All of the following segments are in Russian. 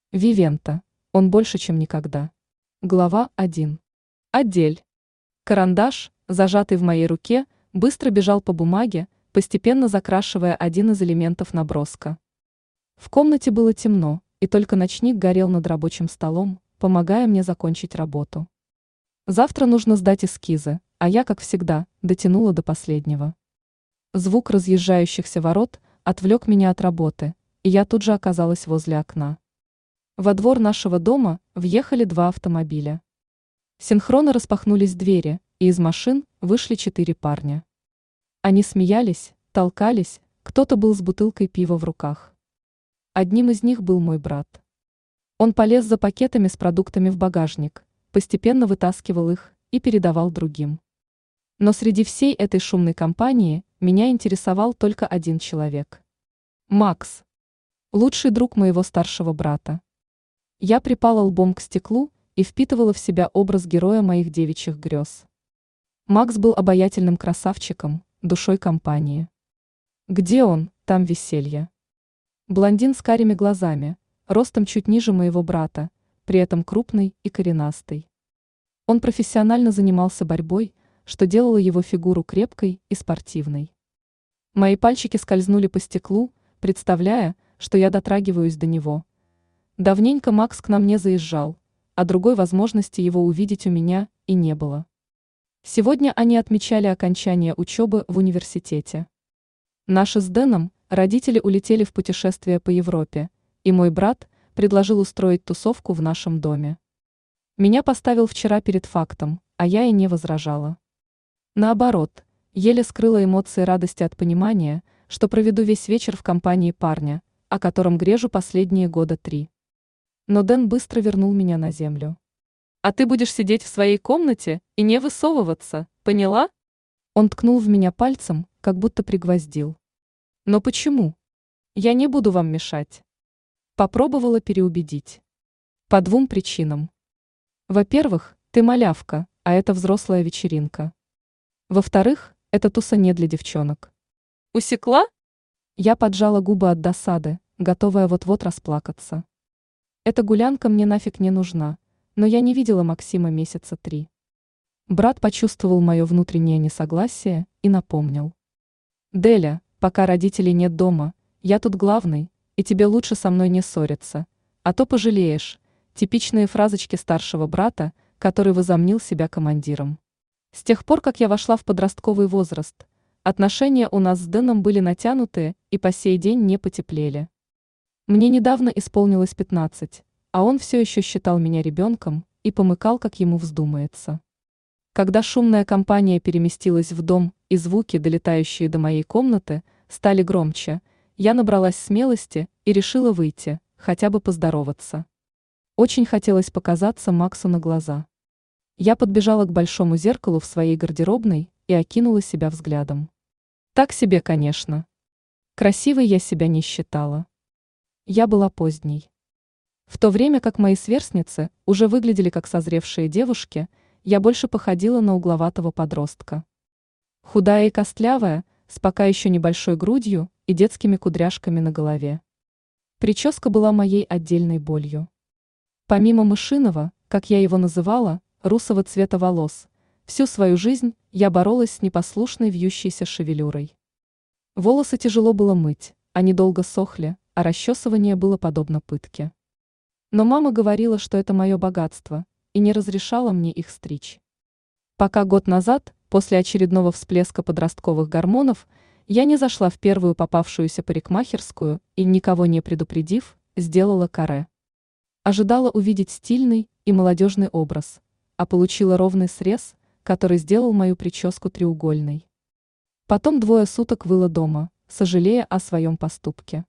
Вивента. Он больше, чем никогда. Глава 1. Отдель. Карандаш, зажатый в моей руке, быстро бежал по бумаге, постепенно закрашивая один из элементов наброска. В комнате было темно, и только ночник горел над рабочим столом, помогая мне закончить работу. Завтра нужно сдать эскизы, а я, как всегда, дотянула до последнего. Звук разъезжающихся ворот отвлек меня от работы, и я тут же оказалась возле окна. Во двор нашего дома въехали два автомобиля. Синхронно распахнулись двери, и из машин вышли 4 парня. Они смеялись, толкались, кто-то был с бутылкой пива в руках. Одним из них был мой брат. Он полез за пакетами с продуктами в багажник, постепенно вытаскивал их и передавал другим. Но среди всей этой шумной компании меня интересовал только один человек. Макс. Лучший друг моего старшего брата. Я припала лбом к стеклу и впитывала в себя образ героя моих девичьих грез. Макс был обаятельным красавчиком, душой компании. Где он, там веселье. Блондин с карими глазами, ростом чуть ниже моего брата, при этом крупный и коренастый. Он профессионально занимался борьбой, что делало его фигуру крепкой и спортивной. Мои пальчики скользнули по стеклу, представляя, что я дотрагиваюсь до него. Давненько Макс к нам не заезжал, а другой возможности его увидеть у меня и не было. Сегодня они отмечали окончание учебы в университете. Наши с Дэном родители улетели в путешествие по Европе, и мой брат предложил устроить тусовку в нашем доме. Меня поставил вчера перед фактом, а я и не возражала. Наоборот, еле скрыла эмоции радости от понимания, что проведу весь вечер в компании парня, о котором грежу последние года 3. Но Дэн быстро вернул меня на землю. «А ты будешь сидеть в своей комнате и не высовываться, поняла?» Он ткнул в меня пальцем, как будто пригвоздил. «Но почему? Я не буду вам мешать». Попробовала переубедить. По 2 причинам. Во-первых, ты малявка, а это взрослая вечеринка. Во-вторых, эта туса не для девчонок. Усекла? Я поджала губы от досады, готовая вот-вот расплакаться. Эта гулянка мне нафиг не нужна, но я не видела Максима месяца 3. Брат почувствовал мое внутреннее несогласие и напомнил. «Деля, пока родителей нет дома, я тут главный, и тебе лучше со мной не ссориться, а то пожалеешь». Типичные фразочки старшего брата, который возомнил себя командиром. С тех пор, как я вошла в подростковый возраст, отношения у нас с Дэном были натянутые и по сей день не потеплели. Мне недавно исполнилось 15, а он все еще считал меня ребенком и помыкал, как ему вздумается. Когда шумная компания переместилась в дом и звуки, долетающие до моей комнаты, стали громче, я набралась смелости и решила выйти, хотя бы поздороваться. Очень хотелось показаться Максу на глаза. Я подбежала к большому зеркалу в своей гардеробной и окинула себя взглядом. Так себе, конечно. Красивой я себя не считала. Я была поздней. В то время как мои сверстницы уже выглядели как созревшие девушки, я больше походила на угловатого подростка. Худая и костлявая, с пока еще небольшой грудью и детскими кудряшками на голове. Прическа была моей отдельной болью. Помимо мышиного, как я его называла, русого цвета волос, всю свою жизнь я боролась с непослушной вьющейся шевелюрой. Волосы тяжело было мыть, они долго сохли, а расчесывание было подобно пытке. Но мама говорила, что это мое богатство, и не разрешала мне их стричь. Пока год назад, после очередного всплеска подростковых гормонов, я не зашла в первую попавшуюся парикмахерскую и, никого не предупредив, сделала каре. Ожидала увидеть стильный и молодежный образ, а получила ровный срез, который сделал мою прическу треугольной. Потом 2 суток выла дома, сожалея о своем поступке.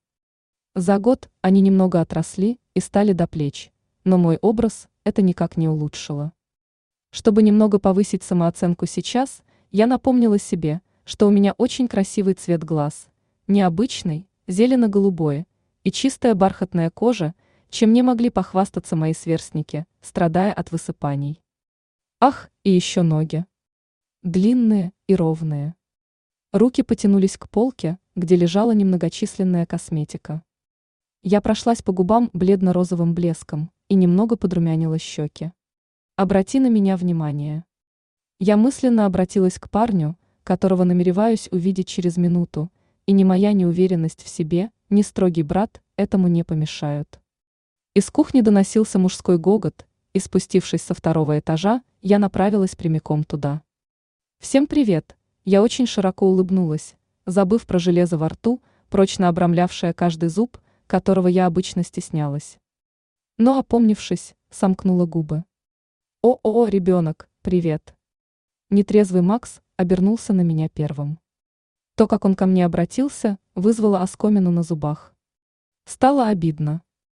За год они немного отросли и стали до плеч, но мой образ это никак не улучшило. Чтобы немного повысить самооценку сейчас, я напомнила себе, что у меня очень красивый цвет глаз, необычный, зелено-голубой, и чистая бархатная кожа, чем не могли похвастаться мои сверстники, страдая от высыпаний. Ах, и еще ноги. Длинные и ровные. Руки потянулись к полке, где лежала немногочисленная косметика. Я прошлась по губам бледно-розовым блеском и немного подрумянила щеки. Обрати на меня внимание. Я мысленно обратилась к парню, которого намереваюсь увидеть через минуту, и ни моя неуверенность в себе, ни строгий брат этому не помешают. Из кухни доносился мужской гогот, и спустившись со второго этажа, я направилась прямиком туда. «Всем привет!» Я очень широко улыбнулась, забыв про железо во рту, прочно обрамлявшее каждый зуб, которого я обычно стеснялась. Но, опомнившись, сомкнула губы. «О, ребенок, привет!» Нетрезвый Макс обернулся на меня первым. То, как он ко мне обратился, вызвало оскомину на зубах. Стало обидно.